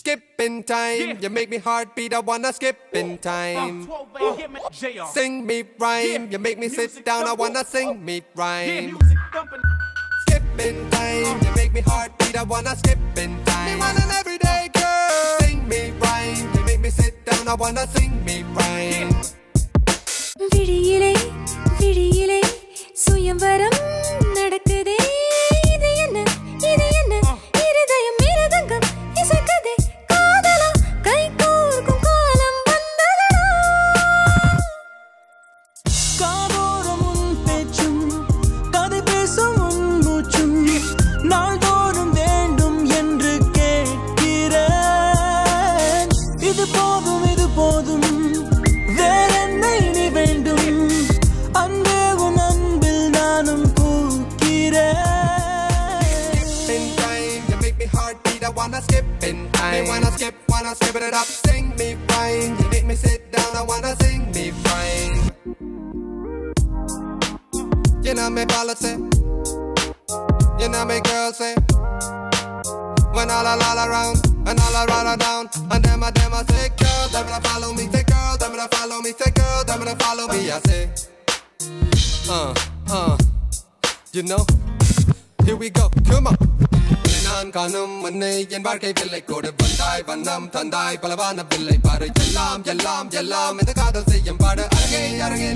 Skip in time, yeah. You make me heartbeat, I wanna skip in time. Sing me rhyme, you make me sit down, I wanna sing me rhyme. Skip in time, you make me heartbeat, I wanna skip in time. Me want an everyday girl. Sing me rhyme, you make me sit down, I wanna sing me rhyme. விழியிலே விழியிலே சுயம்வரம் நடக்குதே இது என்ன இருதயம் மிருதங்கம் இசைக்குதே காதலா கை கோர்க்கும் காலம் வந்ததடா காதோறும் உன் பேச்சும் கதை பேசும் உன் மூச்சும் நாள்தோறும் வேண்டும் என்று கேட்கிறேன் இது போதும் வேறென்ன இனி வேண்டும் அன்பே உன் அன்பில் நானும் பூக்கிறேன் In time, you make me heartbeat, I wanna skip in time. Me wanna skip it up, sing me fine. You make me sit down, I wanna sing me fine. You know me policy, you know me girl say. When all around, and all around down, and them I say, girl, them to follow me, say girl, them to follow me, say girl, them to follow me, I say. You know, here we go, come on. நான் காணும் முன்னே என் வாழ்க்கை வில்லை கோடு வந்தாய் வண்ணம் தந்தாய் பலவான வில்லை பாரு எல்லாம் இந்த காதல் செய்யும் பாடு அருகே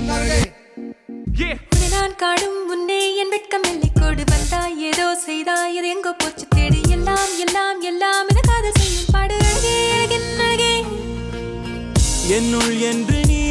நான் காடும் முன்னே என் வெட்கம் இல்லை கோடு வந்தாய் ஏதோ செய்தாய் இது எங்கோ போச்சு தேடி எல்லாம் இந்த காதல் செய்யும் பாடு அழகே என்னுள் என்று நீ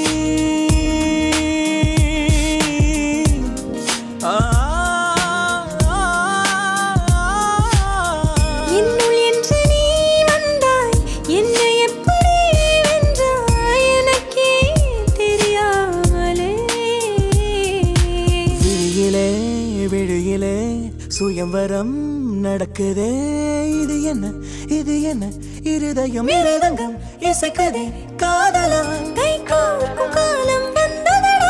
சுயம்வரம் நடக்குதே இது என்ன இருதயம் மிருதங்கம் இசைக்குதே காதலா கை கோர்க்கும் காலம் வந்ததடா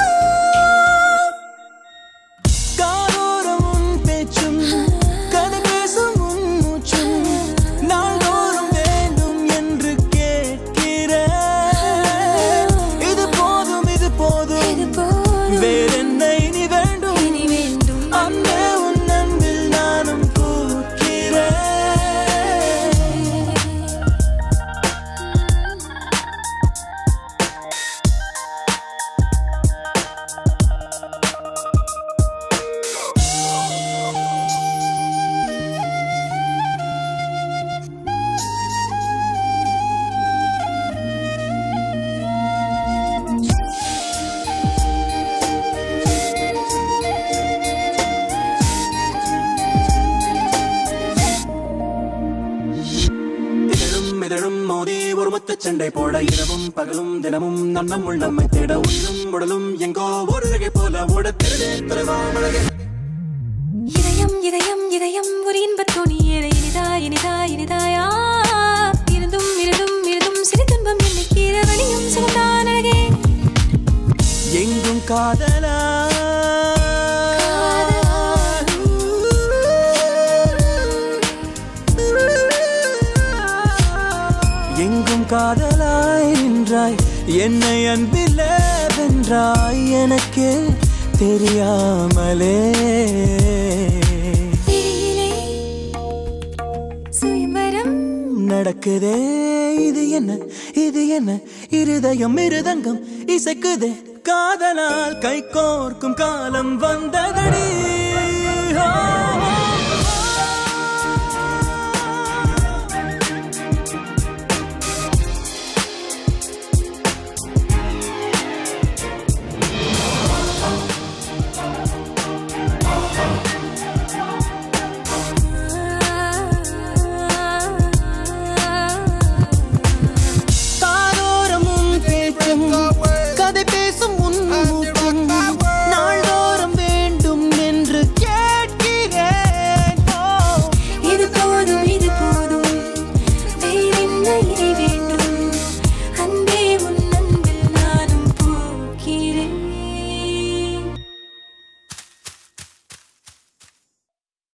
காதோறும் உன் பேச்சும் கதை பேசும் உன் மூச்சும் நாள்தோறும் வேண்டும் என்று கேட்கிறேன் இது போதும் வேறென்ன இனி வேண்டும் அன்பே உன் அன்பில் நானும் மோதி ஒரு முத்த சண்டை போட இரவும் பகலும் தினமும் நன்னம் உள்ளம்மை தேட உயிரும் உடலும் எங்கோ ஒரு ரகை போல ஓட திருடே தலைவாமழகே இதயம் ஒரு இன்பத் தோணி இனிதாயா இருந்தும் சிறு துன்பம் என்னை கீழ வழியும் சிறந்தான் அழகே எங்கும் காதலா எங்கும் காதலாய் நின்றாய் என்னை அன்பிலே வென்றாய் எனக்கே தெரியாமலே சுயம்வரம் நடக்குதே இது என்ன இருதயம் மிருதங்கம் இசைக்குதே காதலால் கை கோர்க்கும் காலம் வந்ததடி